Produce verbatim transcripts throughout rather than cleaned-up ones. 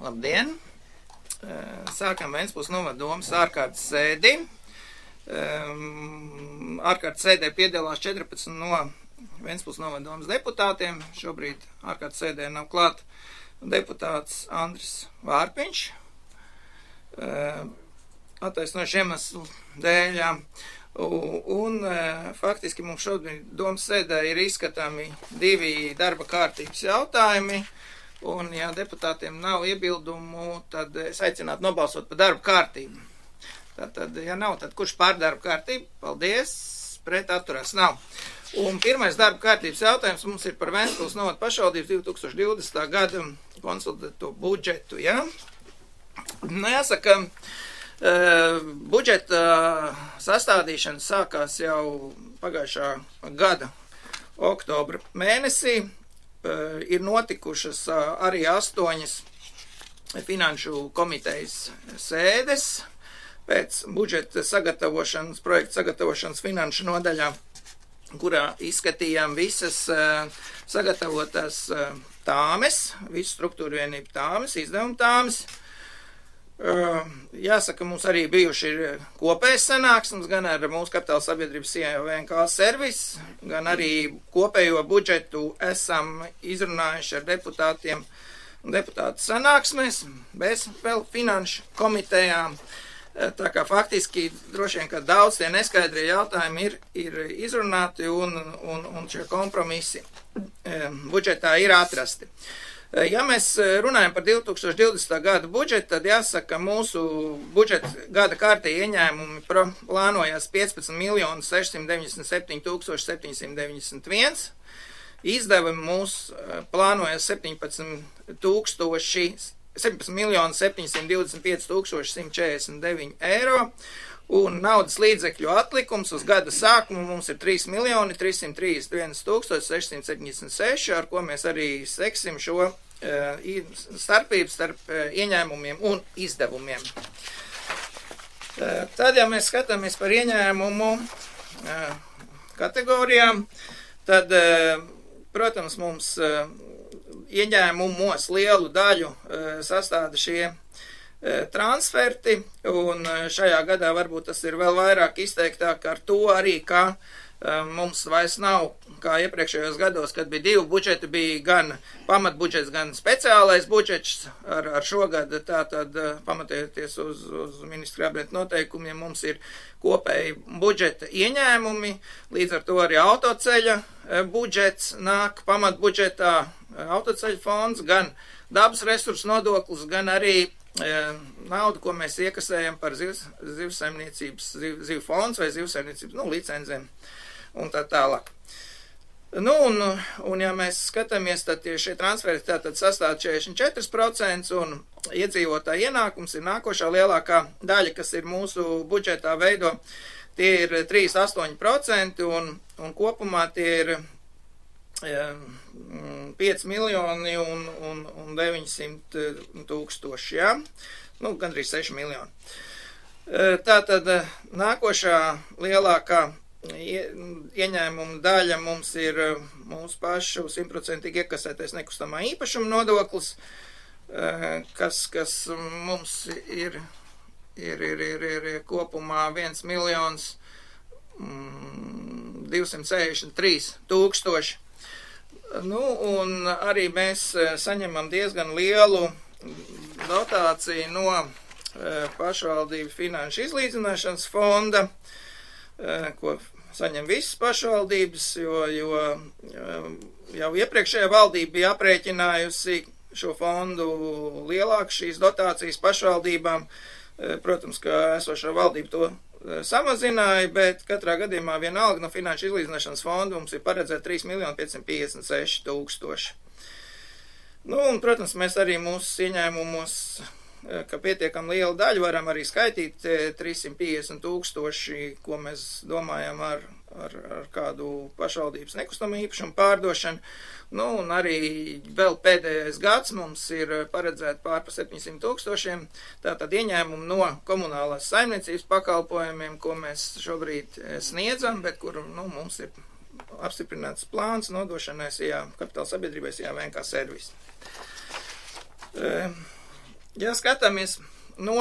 Labdien! Sākam Ventspils novada domas ārkārtas sēdi. Ārkārtas sēdē piedalās četrpadsmit no Ventspils novada domas deputātiem. Šobrīd ārkārtas sēdē nav klāt deputāts Andris Vārpiņš. Attaisnojuši iemeslu dēļ. Un faktiski mums šobrīd domas sēdē ir izskatāmi divi darba kārtības jautājumi. Un, ja deputātiem nav iebildumu, tad es aicinātu nobalsot par darba kārtību. Tātad, ja nav, tad kurš pār darba kārtību? Paldies, pret atturās nav. Un pirmais darba kārtības jautājums mums ir par Ventspils novada pašvaldības divi tūkstoši divdesmitā gada konsolidēto budžetu. Ja? Nu, jāsaka, budžeta sastādīšana sākās jau pagājušā gada oktobra mēnesī. Ir notikušas arī astoņas finanšu komitejas sēdes pēc budžeta sagatavošanas, projekta sagatavošanas finanšu nodaļā, kurā izskatījām visas sagatavotās tāmes, visu struktūru vienību tāmes, izdevumu tāmes. Jāsaka, mums arī bijuši ir kopējas sanāksmes, gan ar mūsu kapitāla sabiedrības I A V N K servis, gan arī kopējo budžetu esam izrunājuši ar deputātiem un deputātu sanāksmēs, bez vēl finanšu komitejām. Tā kā faktiski droši vien, ka daudz tie neskaidrie jautājumi ir, ir izrunāti un, un, un šie kompromisi budžetā ir atrasti. Ja mēs runājam par divi tūkstoši divdesmitā gada budžetu, tad jāsaka, mūsu budžeta gada kārtī ieņēmumi plānojās piecpadsmit miljoni sešsimt deviņdesmit septiņi tūkstoši septiņsimt deviņdesmit viens. Izdevumi mūsu plānojas septiņpadsmit tūkstoši, septiņpadsmit miljoni septiņsimt divdesmit pieci tūkstoši simt četrdesmit deviņi eiro. Un naudas līdzekļu atlikums uz gada sākumu mums ir trīs miljoni trīssimt trīsdesmit viens tūkstoši sešsimt septiņdesmit seši, ar ko mēs arī seksim šo uh, starpību starp uh, ieņēmumiem un izdevumiem. Uh, tad, ja mēs skatāmies par ieņēmumu uh, kategorijām, tad, uh, protams, mums uh, ieņēmumos lielu daļu uh, sastāda šie transferti, un šajā gadā varbūt tas ir vēl vairāk izteiktāk ar to arī, ka mums vairs nav, kā iepriekšējos gados, kad bija divi budžeti, bija gan pamatbudžets, gan speciālais budžets. Ar, ar šogad tātad pamatēties uz, uz ministra kabineta noteikumiem, mums ir kopēji budžeta ieņēmumi, līdz ar to arī autoceļa budžets nāk pamatbudžetā, autoceļa fonds, gan dabas resursu nodoklis, gan arī naudu, ko mēs iekasējam par zivs, zivsaimniecības, ziv, ziv fonds vai zivsaimniecības, nu, licenzēm un tā tālāk. Nu, un, un ja mēs skatāmies, tad šie transferi tātad sastāv četrdesmit četri procenti un iedzīvotāja ienākums ir nākošā lielākā daļa, kas ir mūsu budžetā veido, tie ir trīs komats astoņi procenti un, un kopumā tie ir pieci miljoni un, un, un deviņsimt tūkstoši, ja? Nu, gandrīz seši miljoni. Tātad nākošā lielākā ieņēmuma daļa mums ir mūsu pašu simtprocentīgi iekasētais nekustamā īpašuma nodoklis, kas, kas mums ir, ir, ir, ir, ir kopumā viens miljons divsimt sešdesmit trīs tūkstoši. Nu, un arī mēs saņemam diezgan lielu dotāciju no pašvaldību finanšu izlīdzināšanas fonda, ko saņem visas pašvaldības, jo, jo jau iepriekšējā valdība bija aprēķinājusi šo fondu lielāku šīs dotācijas pašvaldībām. Protams, ka esošā valdība to samazināja, bet katrā gadījumā vienalga no finanšu izlīdzināšanas fonda mums ir paredzēta trīs miljoni piecsimt piecdesmit seši tūkstoši. Nu, un, protams, mēs arī mūsu ieņēmumos, ka pietiekam lielu daļu varam arī skaitīt trīssimt piecdesmit tūkstoši, ko mēs domājam ar, ar, ar kādu pašvaldības nekustamā īpašumu pārdošanu. Nu, un arī vēl pēdējais gads mums ir paredzēta pār pa septiņsimt tūkstošiem, tātad ieņēmumu no komunālās saimniecības pakalpojumiem, ko mēs šobrīd sniedzam, bet kur, nu, mums ir apstiprināts plāns nodošanai I A kapitāla sabiedrībai I A V N K servis. ja skatāmies no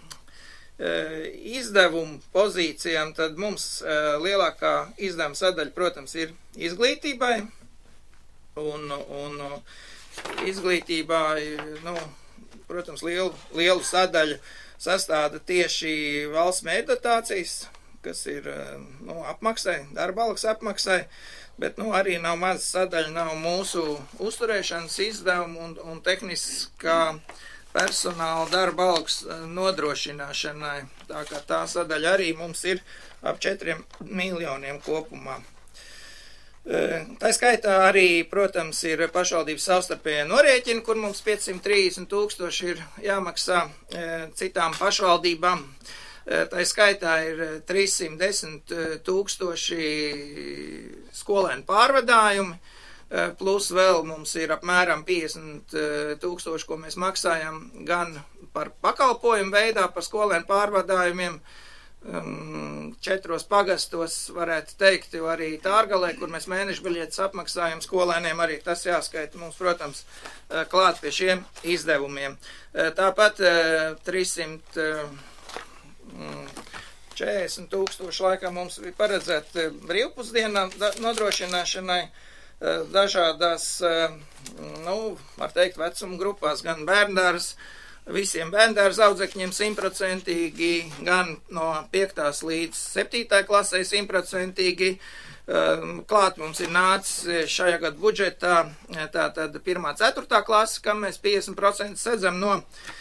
izdevumu pozīcijām, tad mums lielākā izdevuma sadaļa, protams, ir izglītībai, un, un izglītībā, nu, protams, lielu, lielu sadaļu sastāda tieši valsts mērķdotācijas, kas ir, nu, apmaksai, darba algas apmaksai, bet, nu, arī nav maza sadaļa, nav mūsu uzturēšanas izdevumu un, un tehniskā personāla darba algas nodrošināšanai. Tā kā tā sadaļa arī mums ir ap četriem miljoniem kopumā. Tā skaitā arī, protams, ir pašvaldības savstarpējie norēķini, kur mums piecsimt trīsdesmit tūkstoši ir jāmaksā citām pašvaldībām. Tā skaitā ir trīssimt desmit tūkstoši skolēnu pārvadājumi, plus vēl mums ir apmēram piecdesmit tūkstoši, ko mēs maksājam gan par pakalpojumu veidā, par skolēnu pārvadājumiem, četros pagastos, varētu teikt, jo arī Tārgalē, kur mēs mēnešu biļetes apmaksājam skolēniem, arī tas jāskaita mums, protams, klāt pie šiem izdevumiem. Tāpat trīssimt četrdesmit tūkstoši laikam mums bija paredzēti brīvpusdienām nodrošināšanai dažādās, nu, var teikt, vecuma grupās, gan bērndārs, visiem bērndārs audzekņiem simtprocentīgi, gan no piektās līdz septītai klasē simtprocentīgi. Klāt mums ir nācis šajā gada budžetā tātad pirmā ceturtā klase, kam mēs piecdesmit procenti sedzam no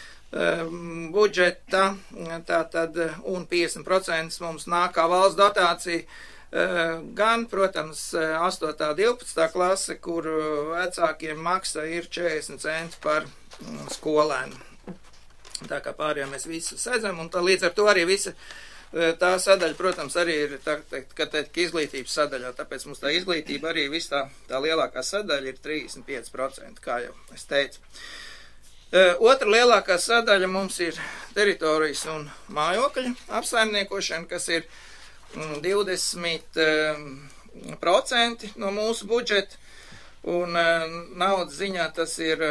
budžeta, tātad, un piecdesmit procenti mums nāk kā valsts dotācija, gan, protams, astotā divpadsmitā klase, kur vecākiem maksa ir četrdesmit centi par skolēnu. Tā kā pārējā mēs visu sedzam, un tā līdz ar to arī visa tā sadaļa, protams, arī ir, tā teikt, ka teikt, izglītības sadaļā, tāpēc mums tā izglītība arī viss tā, tā lielākā sadaļa ir trīsdesmit pieci procenti, kā jau es teicu. Otra lielākā sadaļa mums ir teritorijas un mājokļa apsaimniekošana, kas ir divdesmit procenti no mūsu budžeta, un naudas ziņā tas ir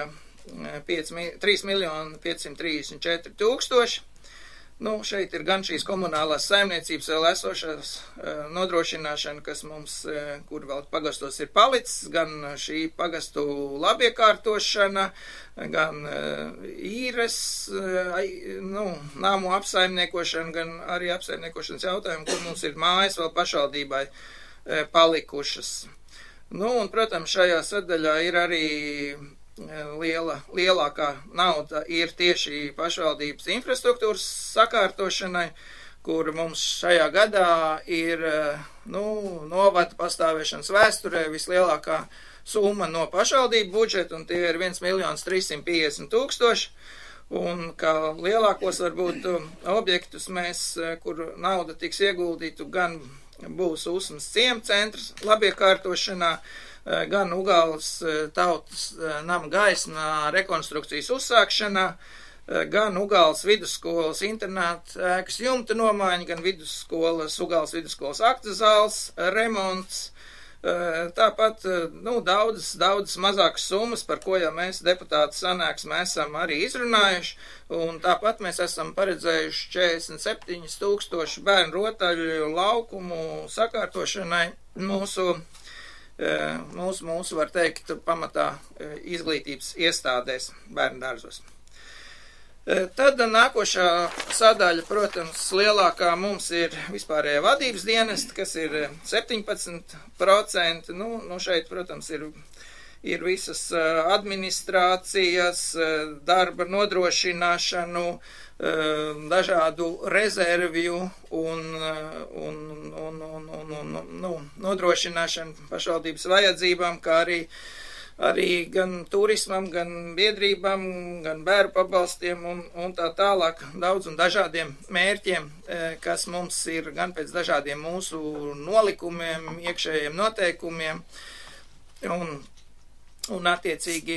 trīs miljoni piecsimt trīsdesmit četri tūkstoši. Nu, šeit ir gan šīs komunālās saimniecības vēl esošās nodrošināšana, kas mums, kur vēl pagastos ir palicis, gan šī pagastu labiekārtošana, gan īres, nu, nāmu apsaimniekošana, gan arī apsaimniekošanas jautājumi, kur mums ir mājas vēl pašvaldībai palikušas. Nu, un, protams, šajā sadaļā ir arī Liela, lielākā nauda ir tieši pašvaldības infrastruktūras sakārtošanai, kur mums šajā gadā ir, nu, novada pastāvēšanas vēsturē vislielākā summa no pašvaldību budžeta, un tie ir viens miljons trīssimt piecdesmit tūkstoši, un kā lielākos varbūt objektus mēs, kur nauda tiks ieguldītu, gan būs Usmas ciema centrs labiekārtošanā, gan Ugāles tautas nama gaismā rekonstrukcijas uzsākšanā, gan Ugāles vidusskolas internāta ēkas jumta nomaiņa, gan vidusskolas, Ugāles vidusskolas akta zāles remonts. Tāpat, nu, daudzas, daudzas mazākas summas, par ko jau mēs deputātu sanāksmē esam arī izrunājuši, un tāpat mēs esam paredzējuši četrdesmit septiņi tūkstoši bērnu rotaļu laukumu sakārtošanai mūsu Mūsu, mūsu, var teikt, pamatā izglītības iestādēs bērnu dārzos. Tad nākošā sadaļa, protams, lielākā mums ir vispārējā vadības dienesta, kas ir septiņpadsmit procenti. Nu, nu šeit, protams, ir, ir visas administrācijas, darba nodrošināšanu, dažādu rezervju un, un, un, un, un, un nu, nodrošināšanu pašvaldības vajadzībām, kā arī, arī gan turismam, gan biedrībām, gan bērnu pabalstiem un, un tā tālāk daudz un dažādiem mērķiem, kas mums ir gan pēc dažādiem mūsu nolikumiem, iekšējiem noteikumiem un, un attiecīgi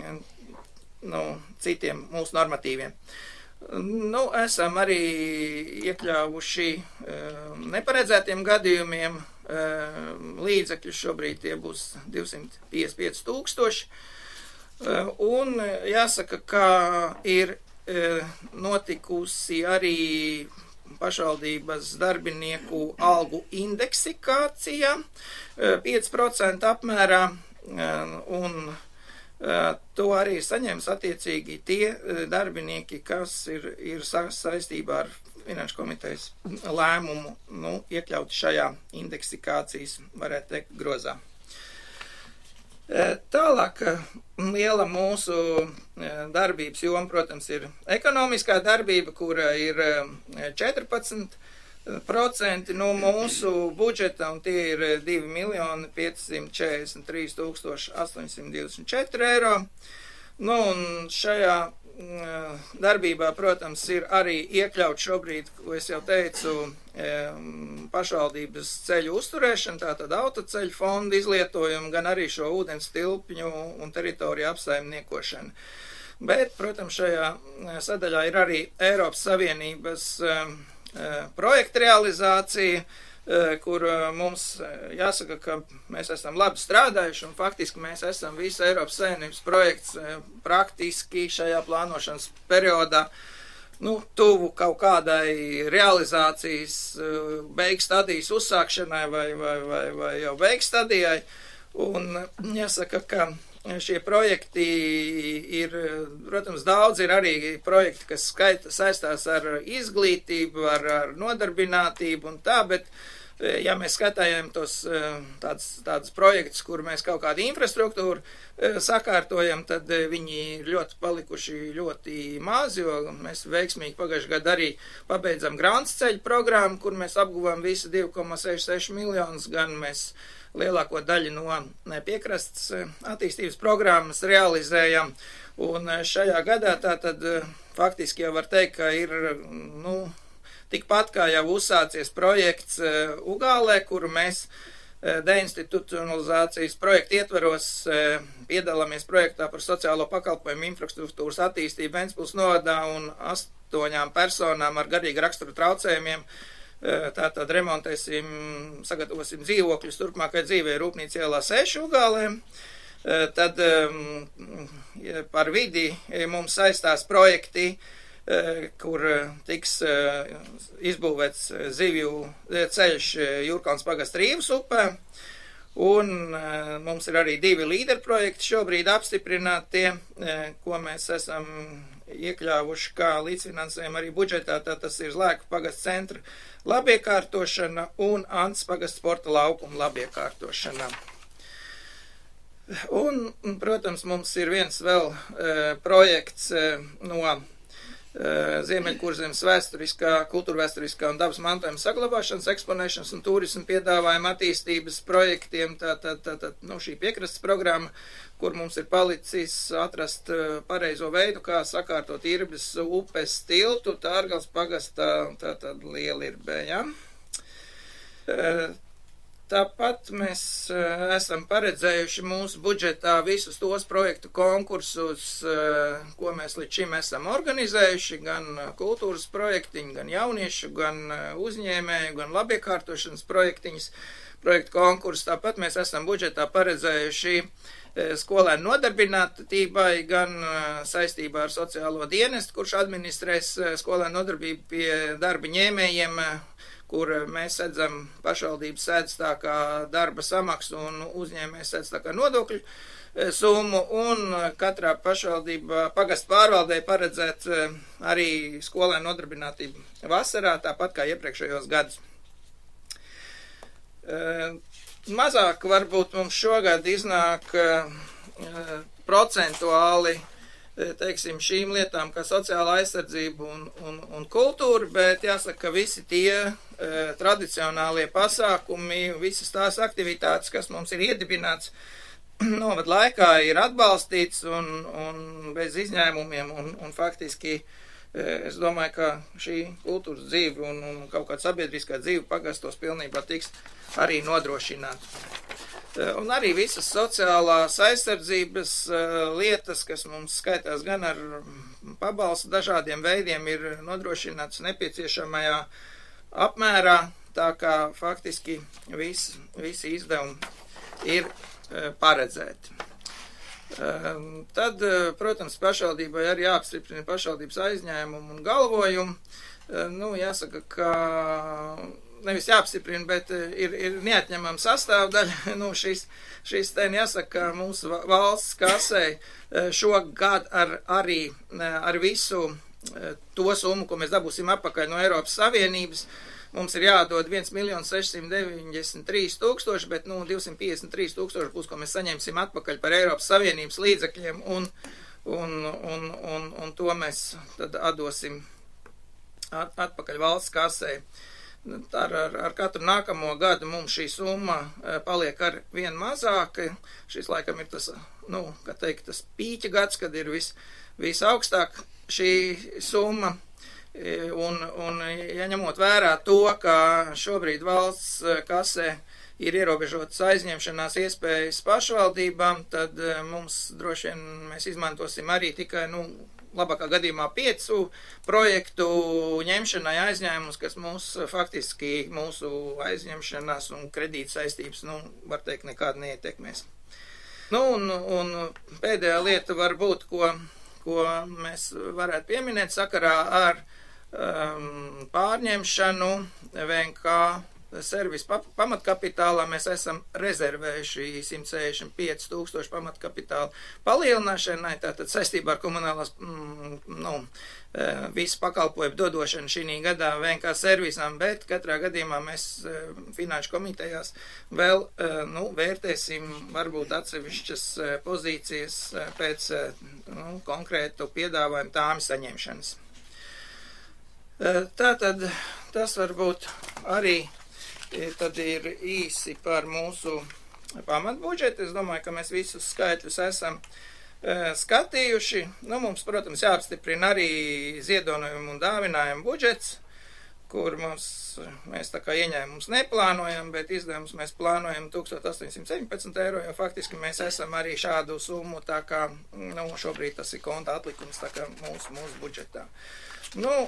nu, citiem mūsu normatīviem. Nu, esam arī iekļāvuši neparedzētiem gadījumiem līdzekļus, šobrīd tie būs divsimt piecdesmit pieci tūkstoši, un jāsaka, ka ir notikusi arī pašvaldības darbinieku algu indeksikācija pieci procenti apmērā, un to arī saņems attiecīgi tie darbinieki, kas ir, ir saistībā ar Finanšu komitejas lēmumu, nu, iekļauti šajā indeksikācijas, varētu teikt, grozā. Tālāk liela mūsu darbības joma, protams, ir ekonomiskā darbība, kura ir četrpadsmit procenti no mūsu budžeta, un tie ir divi miljoni piecsimt četrdesmit trīs tūkstoši astoņsimt divdesmit četri eiro. Nu, un šajā darbībā, protams, ir arī iekļaut šobrīd, ko es jau teicu, pašvaldības ceļu uzturēšana, tātad autoceļu fondu izlietojumu, gan arī šo ūdens tilpņu un teritoriju apsaimniekošanu. Bet, protams, šajā sadaļā ir arī Eiropas Savienības projekta realizācija, kur mums jāsaka, ka mēs esam labi strādājuši, un faktiski mēs esam visu Eiropas Savienības projekts praktiski šajā plānošanas periodā, nu, tuvu kaut kādai realizācijas beigu stadijas uzsākšanai vai, vai, vai, vai jau beigu stadijai, un jāsaka, ka šie projekti ir, protams, daudz ir arī projekti, kas skaita, saistās ar izglītību, ar, ar nodarbinātību un tā, bet ja mēs skatājam tos tādus, tādus projektus, kur mēs kaut kādu infrastruktūru sakārtojam, tad viņi ir ļoti palikuši ļoti mazi, jo mēs veiksmīgi pagājušajā gadā arī pabeidzam Grants ceļu programmu, kur mēs apguvām visu divi komats sešdesmit seši miljonus, gan mēs lielāko daļu no piekrastes attīstības programmas realizējam, un šajā gadā tātad faktiski jau var teikt, ka ir, nu, tikpat kā jau uzsācies projekts Ugālē, kuru mēs deinstitucionalizācijas projekta ietveros piedalāmies projektā par sociālo pakalpojumu infrastruktūras attīstību Ventspils novadā un astoņām personām ar garīgu raksturu traucējumiem. Tātad remontēsim, sagatavosim dzīvokļus turpmākai dzīvē Rūpnīca ielā seši Ugālē. Tad par vidi mums saistās projekti, kur tiks izbūvēts zivju ceļš Jūrkalns pagasta Rīvas upē. Un mums ir arī divi līderprojekti šobrīd apstiprinātie, ko mēs esam iekļāvuši kā līdzfinansējumu arī budžetā. Tā tas ir Zlēku pagasta centra labiekārtošana un Ants pagasta sporta laukuma labiekārtošana. Un, protams, mums ir viens vēl e, projekts e, no e, Ziemeļkurzemes vēsturiskā, kultūrvēsturiskā un dabas mantojuma saglabāšanas, eksponēšanas un turismu piedāvājuma attīstības projektiem. Tātad, tā, tā, nu, šī piekrastes programma, kur mums ir palicis atrast pareizo veidu, kā sakārtot Irbes upes tiltu, Tārgals pagastā, tātad Lielirbē, ja? Tāpat mēs esam paredzējuši mūsu budžetā visus tos projektu konkursus, ko mēs līdz šim esam organizējuši, gan kultūras projektiņi, gan jauniešu, gan uzņēmēju, gan labiekārtošanas projektiņas, projektu konkursus. Tāpat mēs esam budžetā paredzējuši skolēnu nodarbinātībai, gan saistībā ar sociālo dienestu, kurš administrēs skolēnu nodarbību pie darba ņēmējiem, kur mēs sēdzam pašvaldības sēdz tā kā darba samaksu un uzņēmējs sēdz tā kā nodokļu summu, un katrā pašvaldībā pagasta pārvaldē paredzēt arī skolēnu nodarbinātību vasarā, tāpat kā iepriekšējos gadus. Mazāk varbūt mums šogad iznāk procentuāli, teiksim, šīm lietām, kā sociāla aizsardzība un, un, un kultūra, bet jāsaka, ka visi tie e, tradicionālie pasākumi, visas tās aktivitātes, kas mums ir iedibināts novad laikā, ir atbalstīts un, un bez izņēmumiem, un, un faktiski e, es domāju, ka šī kultūras dzīve un, un kaut kāda sabiedriskā dzīve pagastos pilnībā tiks arī nodrošināta. Un arī visas sociālās aizsardzības lietas, kas mums skaitās gan ar pabalstu dažādiem veidiem, ir nodrošināts nepieciešamajā apmērā, tā kā faktiski visi, visi izdevumi ir paredzēti. Tad, protams, pašvaldībai arī jāapstiprina pašvaldības aizņēmumu un galvojumu. Nu, jāsaka, ka nevis jāapstiprina, bet ir, ir neatņemama sastāvdaļa. Nu, šis, šis ten jāsaka, ka mūsu valsts kasē šogad ar, arī ar visu to summu, ko mēs dabūsim atpakaļ no Eiropas Savienības, mums ir jādod viens miljons sešsimt deviņdesmit trīs tūkstoši, bet nu, divsimt piecdesmit trīs tūkstoši būs, ko mēs saņemsim atpakaļ par Eiropas Savienības līdzekļiem, un, un, un, un, un to mēs tad atdosim at, atpakaļ valsts kasē. Ar, ar, ar katru nākamo gadu mums šī summa paliek ar vien mazāk. Šis laikam ir tas, nu, kā teikt, tas pīķa gads, kad ir vis, visaugstāk šī summa. Un, un ja ņemot vērā to, ka šobrīd valsts kasē ir ierobežotas aizņemšanās iespējas pašvaldībām, tad mums droši vien mēs izmantosim arī tikai, nu, labākā gadījumā piecu projektu ņemšanai aizņēmumus, kas mūs faktiski mūsu aizņemšanās un kredīta saistības, nu, var teikt, nekādi neietekmēs. Nu, un, un pēdējā lieta varbūt, ko, ko mēs varētu pieminēt sakarā ar Um, pārņemšanu V N K servis pamatkapitālā, mēs esam rezervējuši simt sešdesmit pieci tūkstoši pamatkapitāla palielināšanai, tātad saistībā ar komunālās, mm, nu, visu pakalpojumu dodošanu šī gadā V N K servisām, bet katrā gadījumā mēs finanšu komitejās vēl, nu, vērtēsim varbūt atsevišķas pozīcijas pēc, nu, konkrētu piedāvājumu tām saņemšanas. Tātad tas varbūt arī tad ir īsi par mūsu pamatbudžetu. Es domāju, ka mēs visus skaitļus esam skatījuši. Nu, mums, protams, jāapstiprina arī ziedojumu un dāvinājumu budžets, kur mums, mēs tā kā ieņēmumus neplānojam, bet izdevumus mēs plānojam tūkstoš astoņsimt septiņpadsmit eiro, jo faktiski mēs esam arī šādu summu, tā kā, nu, šobrīd tas ir konta atlikums, tā kā mūsu, mūsu budžetā. Nu,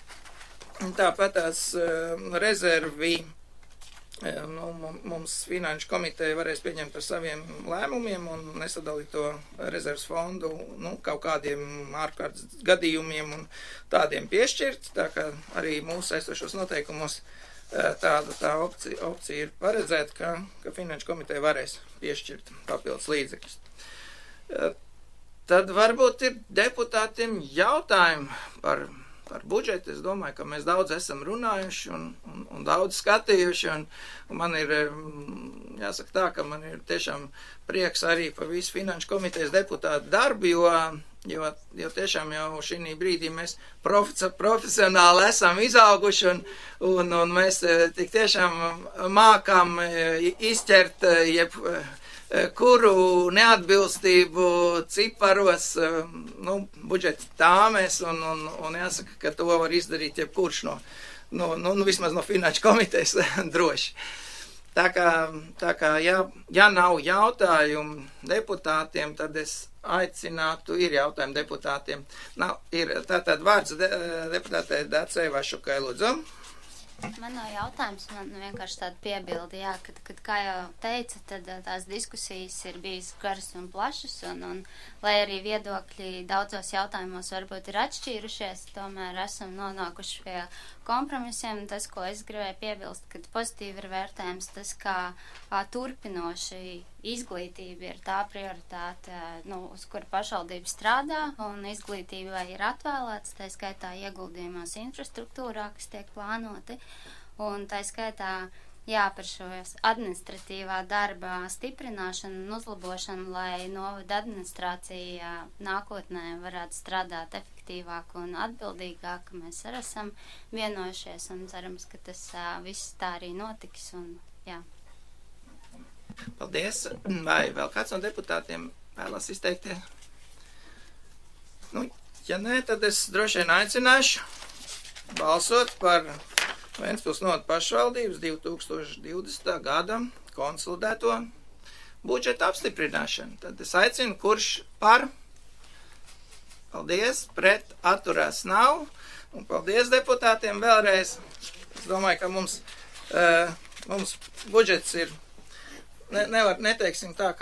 tāpat tās uh, rezervi, uh, nu, mums finanšu komiteja varēs pieņemt par saviem lēmumiem un nesadalīt to rezervas fondu, nu, kaut kādiem ārkārtas gadījumiem un tādiem piešķirt, tā kā arī mūsu esošos noteikumos uh, tāda tā opcija, opcija ir paredzēta, ka, ka finanšu komiteja varēs piešķirt papildus līdzekļus. Uh, tad varbūt ir deputātiem jautājumi par Par budžetu. Es domāju, ka mēs daudz esam runājuši un, un, un daudz skatījuši, un, un man ir, jāsaka tā, ka man ir tiešām prieks arī par visu finanšu komitejas deputātu darbu, jo, jo, jo tiešām jau šī brīdī mēs profe, profesionāli esam izauguši, un, un, un mēs tik tiešām mākam izķert jeb kuru neatbilstību ciparos, nu, budžeta tāmēs, un, un, un jāsaka, ka to var izdarīt jebkurš no, no, no, nu, vismaz no finanšu komitejas droši. Tā kā, tā kā ja, ja nav jautājumu deputātiem, tad es aicinātu, ir jautājumi deputātiem. Nav, ir tātad vārds de, deputātei Dacei Vašukai, lūdzu. Man nav jautājums, man vienkārši tāda piebildi, jā, kad, kad, kā jau teica, tad tās diskusijas ir bijis garas un plašas, un, un lai arī viedokļi daudzos jautājumos varbūt ir atšķīrušies, tomēr esam nonākuši pie kompromisiem. Tas, ko es gribēju piebilst, kad pozitīvi ir vērtējums tas, kā a, turpinoši izglītība ir tā prioritāte, nu, uz kuru pašvaldība strādā, un izglītībai ir atvēlēts, tā skaitā ieguldījumos infrastruktūrā, kas tiek plānoti, un tā skaitā jā, par šo administratīvā darba stiprināšanu un uzlabošanu, lai novada administrācija nākotnē varētu strādāt efektīvāk un atbildīgāk, mēs arī esam vienojušies un cerams, ka tas uh, viss tā arī notiks. Un, jā. Paldies. Vai vēl kāds no deputātiem vēlas izteikties? Nu, ja nē, tad es droši vien aicināšu balsot par Ventspils novada pašvaldības divi tūkstoši divdesmitā gada konsolidēto budžeta apstiprināšanu. Tad es aicinu, kurš par? Paldies, pret atturās nav. Un paldies deputātiem vēlreiz. Es domāju, ka mums, uh, mums budžets ir, ne, nevar, neteiksim tā, kā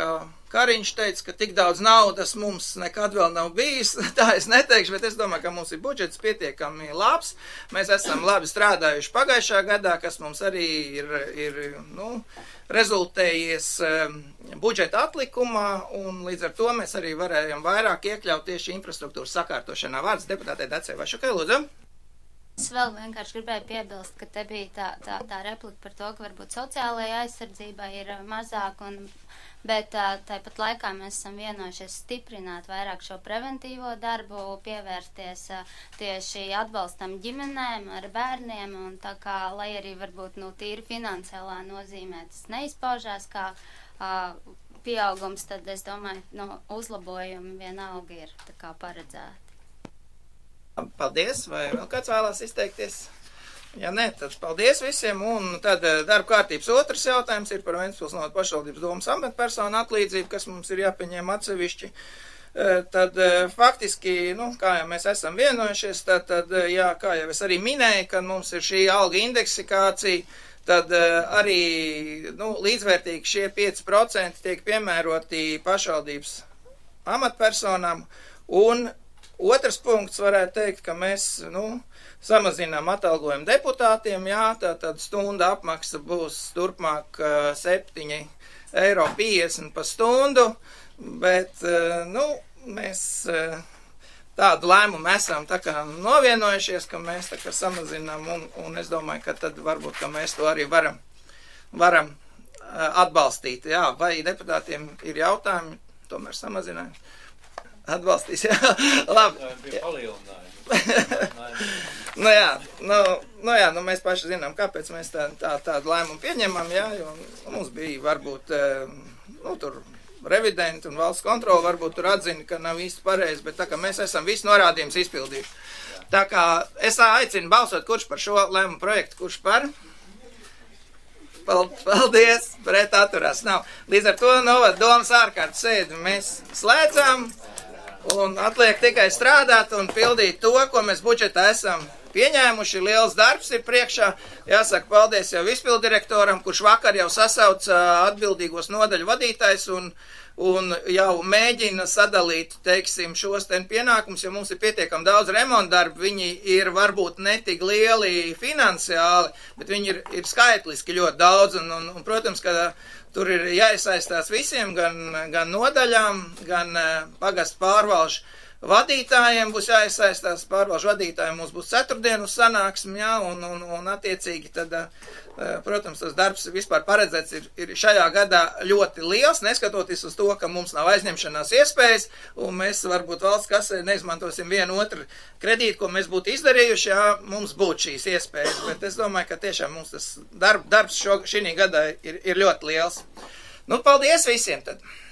Kariņš teica, ka tik daudz naudas mums nekad vēl nav bijis, tā es neteikšu, bet es domāju, ka mums ir budžets pietiekami labs. Mēs esam labi strādājuši pagājušā gadā, kas mums arī ir, ir nu, rezultējies budžeta atlikumā, un līdz ar to mēs arī varējām vairāk iekļaut tieši infrastruktūras sakārtošanā. Vārds deputātei Dacei Vašukai, lūdzu. Es vēl vienkārši gribēju piebilst, ka te bija tā, tā, tā replika par to, ka varbūt sociālajai aizsardzībai ir mazāk, un, bet tāpat laikā mēs esam vienojušies stiprināt vairāk šo preventīvo darbu, pievērsties tieši atbalstam ģimenēm ar bērniem, un tā kā, lai arī varbūt, nu, tīri finansiālā nozīmē tas neizpaužās kā uh, pieaugums, tad es domāju, nu, uzlabojumi vienalga ir tā kā paredzēti. Paldies, vai vēl kāds vēlās izteikties? Ja nē, tad paldies visiem, un tad darba kārtības otrs jautājums ir par Ventspils novada pašvaldības domas amatpersonu atlīdzību, kas mums ir jāpieņem atsevišķi. Tad faktiski, nu, kā jau mēs esam vienojušies, tad, tad jā, kā jau es arī minēju, ka mums ir šī alga indeksikācija, tad arī, nu, līdzvērtīgi šie pieci procenti tiek piemēroti pašvaldības amatpersonām, un otrs punkts varētu teikt, ka mēs, nu, samazinām atalgojumu deputātiem, jā, tā tad stunda apmaksa būs turpmāk septiņi eiro piecdesmit pa stundu, bet, nu, mēs tādu lēmumu esam tā kā novienojušies, ka mēs tā kā samazinām, un, un es domāju, ka tad varbūt, ka mēs to arī varam, varam atbalstīt, jā, vai deputātiem ir jautājumi, tomēr samazinājumi. Atbalstīs, jā, labi. nu jā, nu, nu jā, nu mēs paši zinām, kāpēc mēs tā, tā, tādu lēmumu pieņemam, jā, jo mums bija varbūt, nu, tur revidenti un valsts kontroli varbūt tur atzina, ka nav īsti pareizi, bet tā kā mēs esam visu norādījumus izpildījuši. Tā kā es aicinu balsot, kurš par šo lēmumu projektu, kurš par? Paldies, pret atturās nav. Līdz ar to novada domas ārkārtas sēdi mēs slēdzām. Un atliek tikai strādāt un pildīt to, ko mēs budžetā esam pieņēmuši. Liels darbs ir priekšā. Jāsaka paldies jau izpildirektoram, kurš vakar jau sasauca atbildīgos nodaļu vadītājs un, un jau mēģina sadalīt, teiksim, šos ten pienākumus, jo mums ir pietiekami daudz remontdarbu. Viņi ir varbūt netik lieli finansiāli, bet viņi ir, ir skaitliski ļoti daudz. Un, un, un protams, ka tur ir jāiesaistās visiem, gan, gan nodaļām, gan uh, pagastu pārvalžu vadītājiem būs jāiesaistās. Pārvalžu vadītājiem mums būs ceturtdienu sanāksmi, jā, un, un, un attiecīgi tad, uh, protams, tas darbs vispār paredzēts ir, ir šajā gadā ļoti liels, neskatoties uz to, ka mums nav aizņemšanās iespējas, un mēs varbūt valsts kasē neizmantosim vienu otru kredītu, ko mēs būtu izdarījuši, jā, mums būtu šīs iespējas, bet es domāju, ka tiešām mums tas darb, darbs šo, šī gadā ir, ir ļoti liels. Nu, paldies visiem tad!